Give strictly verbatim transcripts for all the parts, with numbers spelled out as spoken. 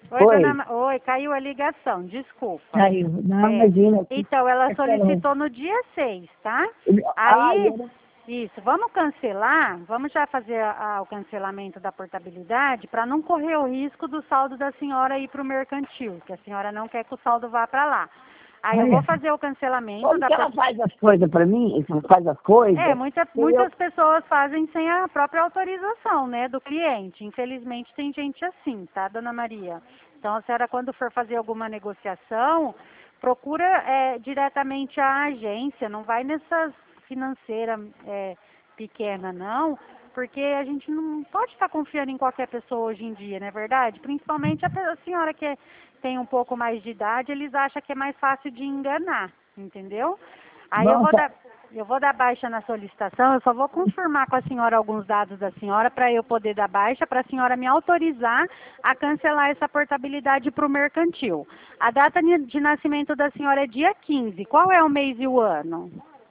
Oi, Oi. dona... Ma- Oi, caiu a ligação, desculpa. Caiu. Não, É. imagina. Então, ela É solicitou no dia seis, tá? Ah, Aí, era... isso, vamos cancelar, vamos já fazer a- a- o cancelamento da portabilidade para não correr o risco do saldo da senhora ir para o mercantil, que a senhora não quer que o saldo vá para lá. Aí eu vou Olha, fazer o cancelamento como da que ela portabilidade. faz as coisas pra mim? Faz as coisas? É, muita, E eu... muitas pessoas fazem sem a própria autorização, né, do cliente. Infelizmente tem gente assim, tá, dona Maria? Então a senhora, quando for fazer alguma negociação, procura é, diretamente a agência, não vai nessas financeiras é, pequena, não, porque a gente não pode estar confiando em qualquer pessoa hoje em dia, não é verdade? Principalmente a, pe- a senhora que é- tem um pouco mais de idade, eles acham que é mais fácil de enganar, entendeu? Aí eu vou Nossa, dar, eu vou dar baixa na solicitação, eu só vou confirmar com a senhora alguns dados da senhora para eu poder dar baixa, para a senhora me autorizar a cancelar essa portabilidade para o mercantil. A data de de nascimento da senhora é dia quinze. Qual é o mês e o ano?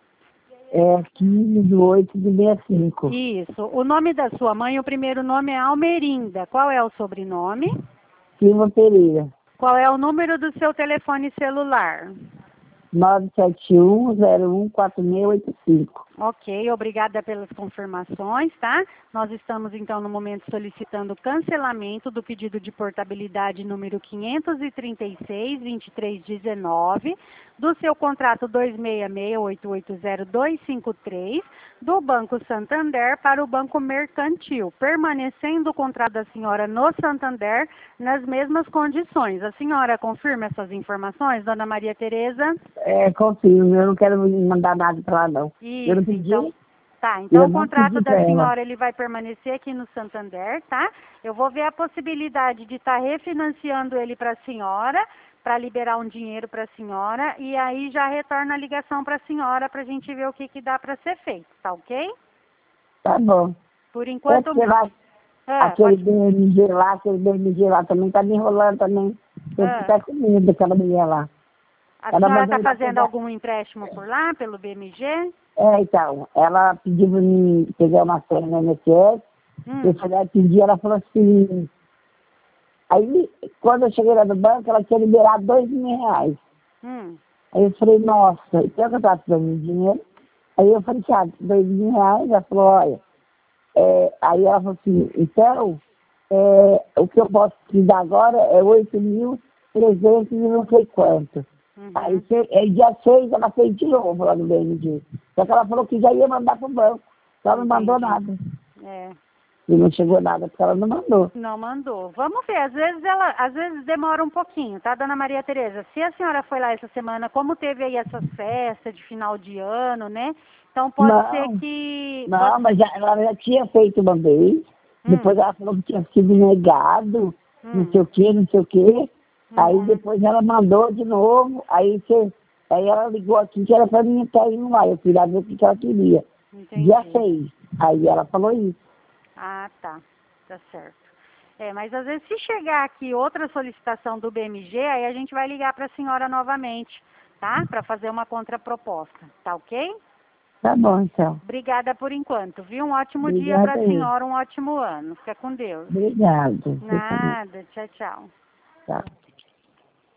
é quinze do oito de sessenta e cinco. Isso. O nome da sua mãe, o primeiro nome é Almerinda. Qual é o sobrenome? Silva Pereira. Qual é o número do seu telefone celular? nove sete um, zero um, quatro seis oito cinco. Ok, obrigada pelas confirmações, tá? Nós estamos, então, no momento solicitando o cancelamento do pedido de portabilidade número quinhentos e trinta e seis, vinte e três dezenove, do seu contrato dois seis seis, oito oito zero, dois cinco três, do Banco Santander para o Banco Mercantil, permanecendo o contrato da senhora no Santander nas mesmas condições. A senhora confirma essas informações, dona Maria Tereza? É, confio, eu não quero mandar nada pra lá, não. Eu não Isso, pedi, então. Tá, eu então o não contrato pedi da pra ela. senhora, ele vai permanecer aqui no Santander, tá? Eu vou ver a possibilidade de estar refinanciando ele para a senhora, para liberar um dinheiro para a senhora, e aí já retorna a ligação para a senhora para a gente ver o que, que dá para ser feito, tá ok? Tá bom. Por É enquanto... porque lá, Ah, aquele pode... B M G lá, aquele B M G lá também tá me enrolando também. Eu fico ah, até com medo daquela mulher lá. a Ela senhora mandou está ir lá fazendo pegar. algum empréstimo por lá, pelo B M G? É, então, ela pediu pra mim pegar uma senha no I N S S, eu Hum, falei, pedi, ela falou assim. Aí, quando eu cheguei lá no banco, ela tinha liberado dois mil reais. hum, Aí eu falei, nossa, então eu estava precisando de dinheiro. Aí eu falei, ah, dois mil reais, ela falou, olha, é, aí ela falou assim, então, é, o que eu posso te dar agora é oito mil trezentos e não sei quanto. Aí, uhum, che- aí dia seis ela fez de novo lá no B M G. Só que ela falou que já ia mandar pro banco. Só não mandou entendi. nada. É. E não chegou nada, porque ela não mandou. Não mandou. Vamos ver, às vezes ela, às vezes demora um pouquinho, tá, dona Maria Tereza? Se a senhora foi lá essa semana, como teve aí essas festas de final de ano, né? Então pode ser Não, que pode... não, mas já, ela já tinha feito uma vez. Depois Hum, ela falou que tinha sido negado, não sei hum, o quê, não sei o quê. Aí uhum, depois ela mandou de novo, aí, você, aí ela ligou aqui que era pra mim estar indo lá. Eu fui lá ver o que que ela queria. Dia entendi. seis. Aí ela falou isso. Ah, tá. Tá certo. É, mas às vezes se chegar aqui outra solicitação do B M G, aí a gente vai ligar para a senhora novamente, tá? Para fazer uma contraproposta, tá ok? Tá bom, então. Obrigada por enquanto, viu? Um ótimo dia para Obrigada a aí. senhora, um ótimo ano. Fica com Deus. Obrigado. Você também. Nada, tchau, tchau. Tá.